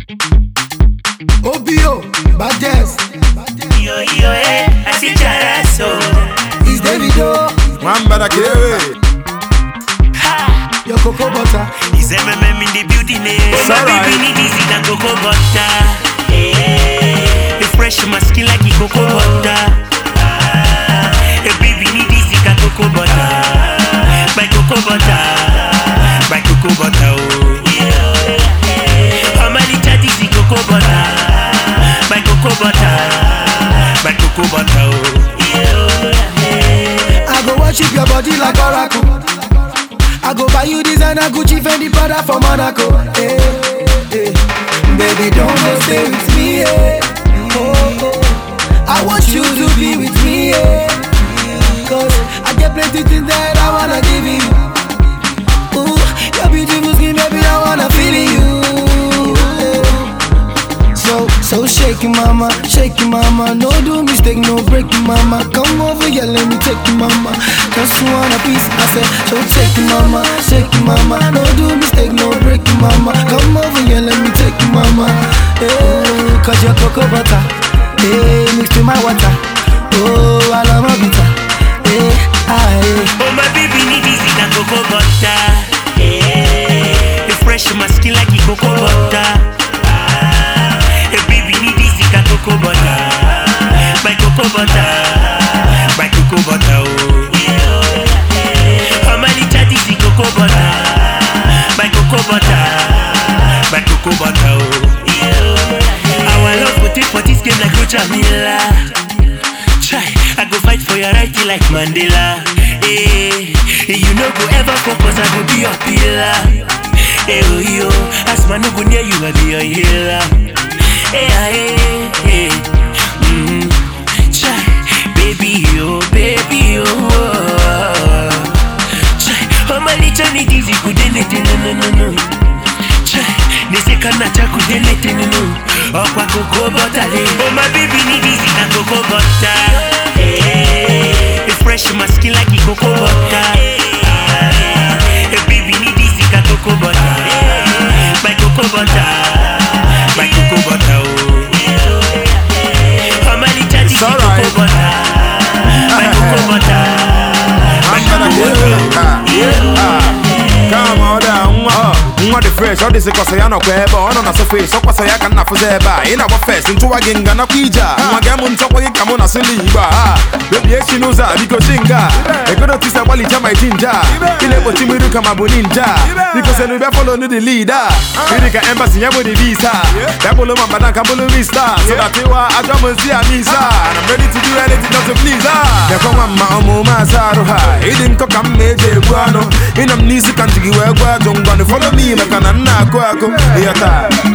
Obio, Baddest. Yo, I see Charaso. It's Davido. Mamba Kewe. Your cocoa butter. Is MMM in the building? My baby need easy than cocoa butter. Refresh my skin like a cocoa butter. A baby need easy than cocoa butter. My cocoa butter. My cocoa butter. How many chatties in cocoa butter? My cocoa butter. My cocoa butter. I go worship your body like Oracle. I go buy you designer Gucci Fendi Prada for Monaco. Hey, hey. Baby, don't go stay with me. Hey. Oh. I want you to be with me. Hey. Cause I get plenty things that I wanna give you. Ooh, your beautiful skin, baby, I wanna feel you. So shake it, mama, no do mistake, no break it, mama. Come over here, let me take you, mama. Just want a piece, I said. So shake it, mama, no do mistake, no break it, mama. Come over here, let me take you, mama. Hey, cause your cocoa butter, hey, mixed with my water. Oh, I love my bitter, hey, aye. Oh, my baby need easy than cocoa butter. Hey, refresh my skin like a cocoa butter. Cocoa butter, my cocoa butter, my cocoa butter. How many chatties in cocoa butter? My cocoa butter, my cocoa butter. Our love go take for this game like Roger Miller. Try, I go fight for your right like Mandela. Hey, you no go ever focus, I go be your pillar. Hey, oh yo, as man no go near you, I be your healer. Hey, hey, hey. Try, baby, oh, try, how many Johnny Dizzy could anything, no. Try, they say kana chaku anything, no. Oh, kwa cocoa butter, oh, my baby need easy than cocoa butter. Hey, refresh my skin like a cocoa butter. Hey, baby need easy than cocoa butter. My cocoa butter. My cocoa butter, how many chatties in cocoa butter? My cocoa butter, my cocoa butter. Come on down, what the fresh, all this is because I know where, but on a surface, so what's I can not for there. In our face, into a gang and a pija. I'm a gammon top of it, come on, a silly. Baby, she knows that because Shinga. I couldn't see a wally jam my ginger. You never see me come up ninja. Because I never follow the leader. Medica embassy, I would visa. Double of my Banaka Vista. So that you are a drum and see a visa. And I'm ready to do anything not to please her. The Mama Saruha, he didn't come major guano. In a music country, where don't follow me, like an anna quack.